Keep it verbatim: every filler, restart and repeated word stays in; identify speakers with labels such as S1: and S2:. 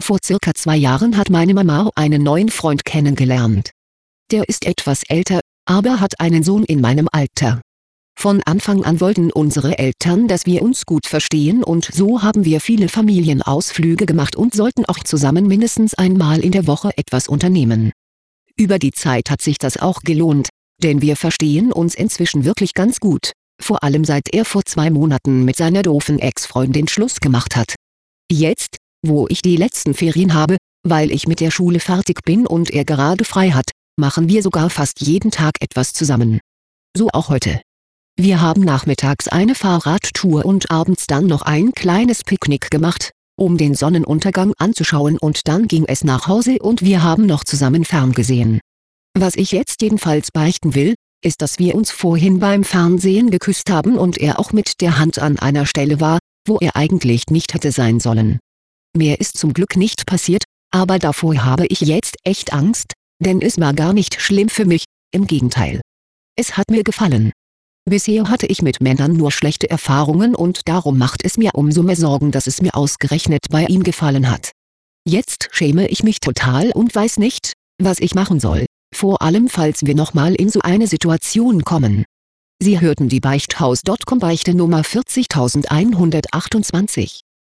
S1: Vor circa zwei Jahren hat meine Mama einen neuen Freund kennengelernt. Der ist etwas älter, aber hat einen Sohn in meinem Alter. Von Anfang an wollten unsere Eltern, dass wir uns gut verstehen, und so haben wir viele Familienausflüge gemacht und sollten auch zusammen mindestens einmal in der Woche etwas unternehmen. Über die Zeit hat sich das auch gelohnt, denn wir verstehen uns inzwischen wirklich ganz gut, vor allem seit er vor zwei Monaten mit seiner doofen Ex-Freundin Schluss gemacht hat. Jetzt, wo ich die letzten Ferien habe, weil ich mit der Schule fertig bin und er gerade frei hat, machen wir sogar fast jeden Tag etwas zusammen. So auch heute. Wir haben nachmittags eine Fahrradtour und abends dann noch ein kleines Picknick gemacht, um den Sonnenuntergang anzuschauen, und dann ging es nach Hause und wir haben noch zusammen ferngesehen. Was ich jetzt jedenfalls beichten will, ist, dass wir uns vorhin beim Fernsehen geküsst haben und er auch mit der Hand an einer Stelle war, wo er eigentlich nicht hätte sein sollen. Mehr ist zum Glück nicht passiert, aber davor habe ich jetzt echt Angst, denn es war gar nicht schlimm für mich, im Gegenteil. Es hat mir gefallen. Bisher hatte ich mit Männern nur schlechte Erfahrungen und darum macht es mir umso mehr Sorgen, dass es mir ausgerechnet bei ihm gefallen hat. Jetzt schäme ich mich total und weiß nicht, was ich machen soll, vor allem falls wir nochmal in so eine Situation kommen. Sie hörten die Beichthaus Punkt com Beichte Nummer vierzigtausendeinhundertachtundzwanzig.